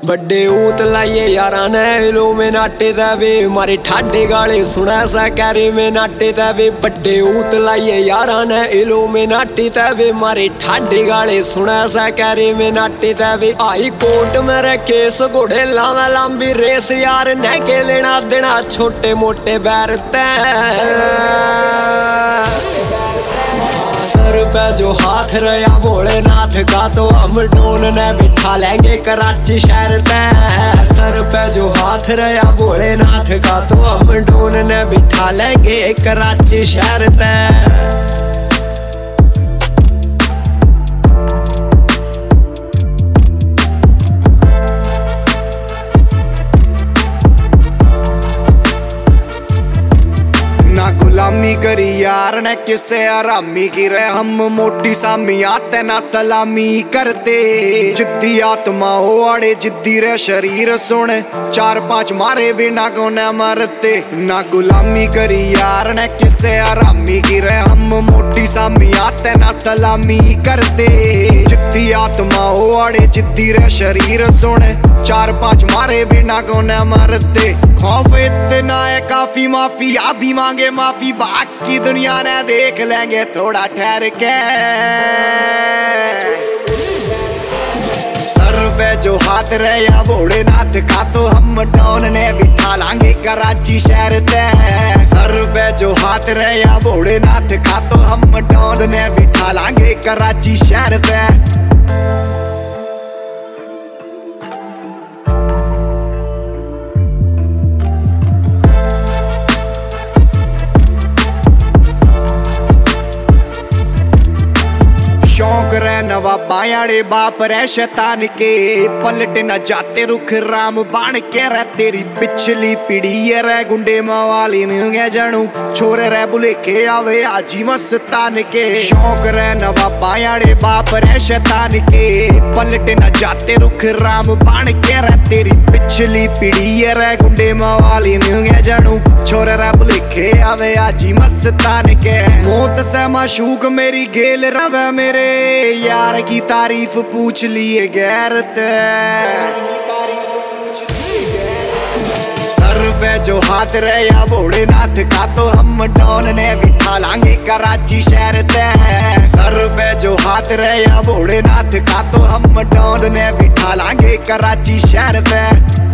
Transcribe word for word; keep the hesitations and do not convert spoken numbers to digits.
बड़े ऊत लाइए यारा ने लो में नाटे दे मारे ठाडे गाले सुना सा कैरे में नाटे दे बड़े ऊत लाइए यारा ने लो में नाटे दे मारे ठाडे गाले सुना सा कैरे में नाटे दे आई कोर्ट मेरे केस घोड़े लावा लंबी रेस यार न के लेना देना छोटे मोटे बैर सर पे जो हाथ रहा भोलेनाथ का तो हम डोन ने बिठा लेंगे कराची शहर तय सर पे जो हाथ रहा भोलेनाथ का तो हम डोन ने बिठा लेंगे कराची शहर तय गुलामी करी यार ने किसे आरामी की रहे हम मोटी सामी आते ना सलामी करते जिद्दी आत्मा हो आड़े जिद्दी रे शरीर सुने चार पांच मारे बिना को न मरते ना गुलामी करी यार ने किसे आरामी की रहे हम मोटी सामी आते ना सलामी करते जिद्दी आत्मा हो आड़े जिद्दी रे शरीर सुने चार पांच मारे बिना को न मरते खौफ इतना है काफी माफी आप भी मांगे माफी बाकी दुनिया ने देख लेंगे थोड़ा ठहर के सर पे जो हाथ रहा भोलेनाथ का तो हम डॉन ने बिठा लांगे कराची शहर तय सर पे जो हाथ रहा भोलेनाथ का तो हम डॉन ने बिठा लांगे कराची शहर तय शौक रे नवाबायाड़े बाप रे शैतान के पलट न जाते रुख राम बाण के रे तेरी पिछली पीढ़ी रे गुंडे मवाली ने जानू छोरे रे बुलेखे आवे आजी मस्तान के शौक रे नवाबायाड़े बाप रे शैतान के पलट न जाते रुख राम बाण के रे तेरी पिछली पीढ़ी रे गुंडे मवाली ने जानू छोरे रे बुलेखे आवे आजी मस्तान के मौत से माशूक मेरी गेल रवे मेरे यार की तारीफ पूछ लिए गैरत सर पे जो हाथ रहा भोलेनाथ का तो हम डॉन ने बिठा लांगे कराची शहर तय सर पे जो हाथ रहा भोलेनाथ का तो हम डॉन ने बिठा लांगे कराची शहर तय